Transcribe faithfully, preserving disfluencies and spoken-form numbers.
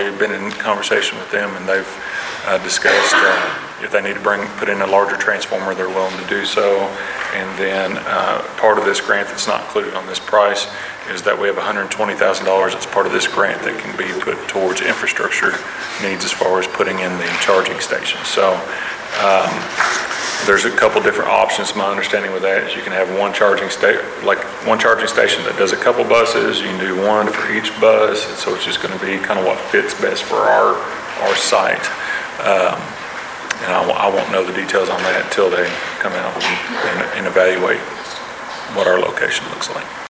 already been in conversation with them, and they've uh, discussed uh, if they need to bring put in a larger transformer, they're willing to do so. And then uh, part of this grant that's not included on this price is that we have one hundred twenty thousand dollars that's part of this grant that can be put towards infrastructure needs as far as putting in the charging stations. So um, there's a couple different options. My understanding with that is you can have one charging sta like one charging station that does a couple buses. You can do one for each bus, and so it's just going to be kind of what fits best for our our site. Um, and I, I won't know the details on that until they come out and, and, and evaluate what our location looks like.